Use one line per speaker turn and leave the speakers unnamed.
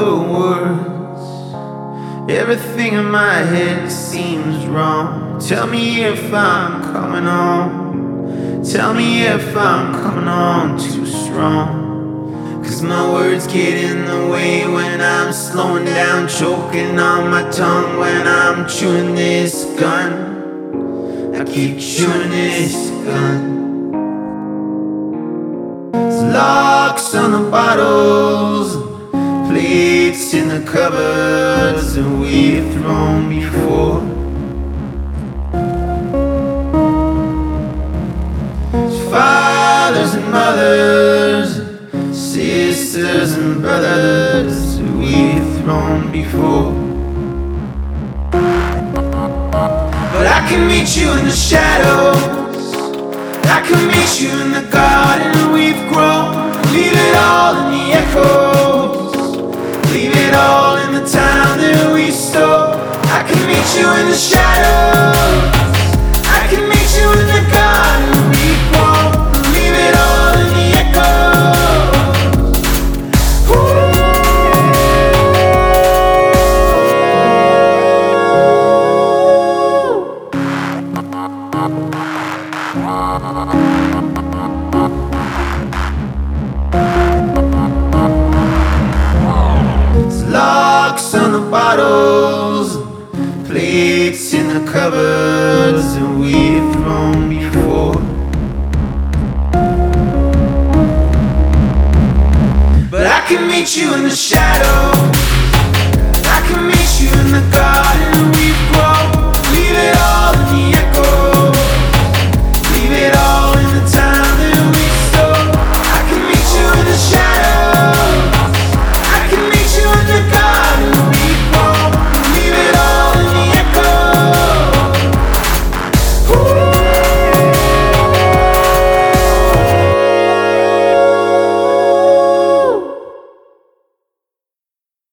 the words. Everything in my head seems wrong. Tell me if I'm coming on. Tell me if I'm coming on too strong. 'Cause my words get in the way when I'm slowing down, choking on my tongue when I'm chewing this gun. I keep chewing this gun. There's locks on the bottles, plates in the cupboards that we've thrown before. There's fathers and mothers, sisters and brothers that we've thrown before. But I can meet you in the shadows, I can meet you in the garden we've grown. Leave it all in the echoes, leave it all in the time that we stole. I can meet you in the shadows, I can meet you in the garden we've grown. Leave it all in the echoes. Locks on the bottles, plates in the cupboards that we've thrown before. But I can meet you in the shadows, I can meet